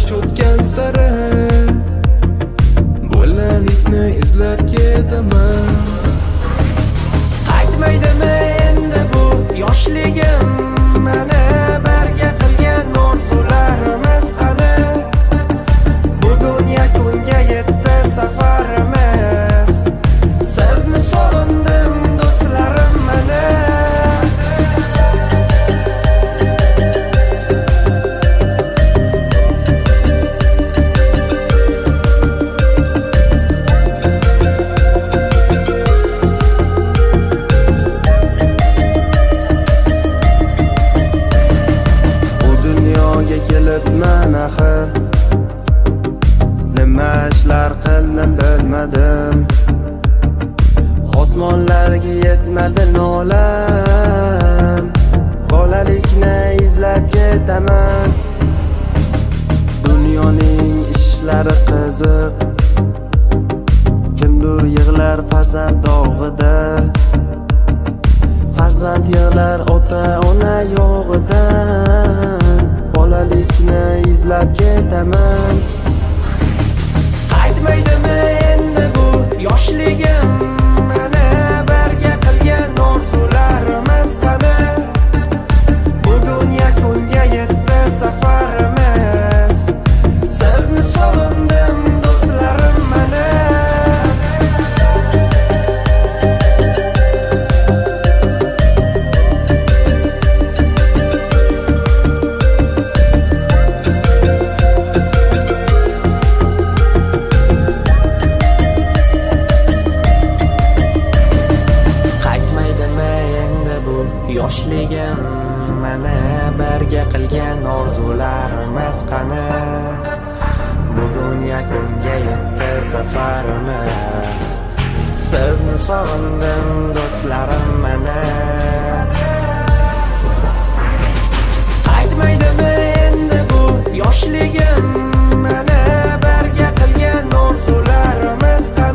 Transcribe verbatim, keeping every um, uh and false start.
yosh o'tgan sari bolalikni izlab ketaman. Qaytmaydimi endi bu yoshligim, mana barga qilgan orzularimiz qani. Bugun yakunga yetdi safarimiz, sizni sog'indim do'stlarim mana. Kelibman axir, nima ishlar qildim bilmadim. Osmonlarga yetmadi nolam, bolalikni izlab ketaman. Dunyoning ishlari qiziq, kimdir yig'lar farzand dog'ida, farzand yig'lar ota-ona yog'idan. Bolalikni izlab ketaman. Qaytmaydimi endi bu yoshligim, mana barga qilgan orzularimiz qani. Bugun yakunga yetdi safarimiz, sizni sog'indim do'stlarim mana. Yoshligim, mana barga qilgan orzularimiz qani. Bugun yakunga yetdi safarimiz, sizni sog'indim do'stlarim mana. Qaytmaydimi endi bu yoshligim, mana barga qilgan orzularimiz qani.